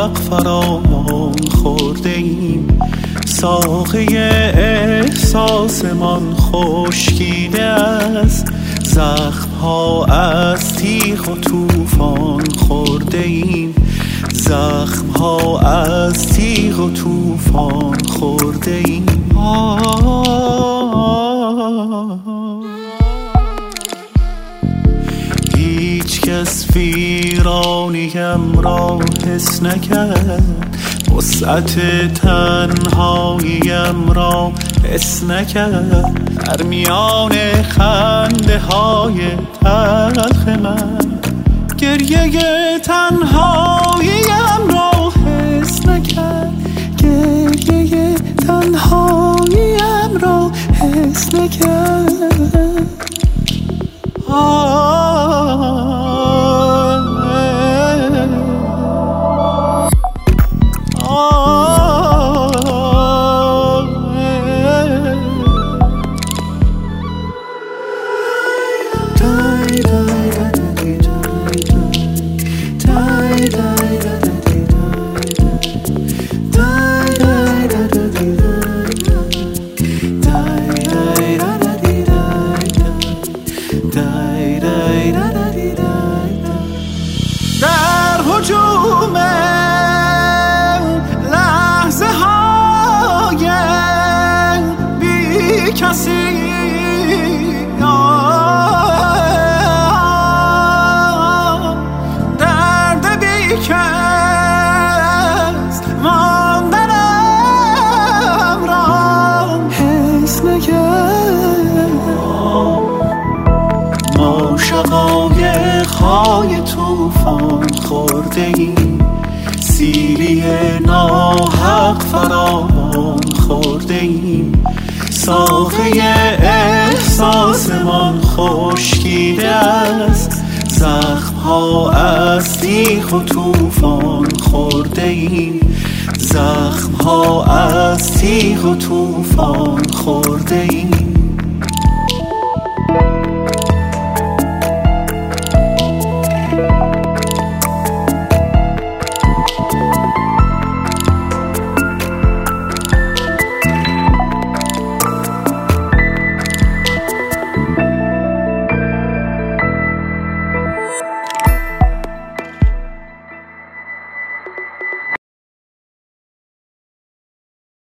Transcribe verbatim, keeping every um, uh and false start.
ناحق فراوان خورده ایم. ساقه احساسمان خشکیده است، زخم ها از تیغ و طوفان خورده ایم. زخم ها از تیغ و طوفان خورده ایم. هیچ کس ویرانیم را حس نکرد، وسعت تنهاییم را حس نکرد. در میان خنده های تلخ من گریه تنهاییم را حس نکرد. گریه تنهاییم را حس نکرد. در هجوم لحظه های بی کسی درد بی کس ماندنم را حس نکرد. ما شقایق‌های طوفان خورده ایم، سیلی ناحق فراوان خورده ایم. ساقه احساسمان خشکیده است، زخم ها از تیغ و طوفان خورده ایم. زخم ها از تیغ و طوفان خورده ایم.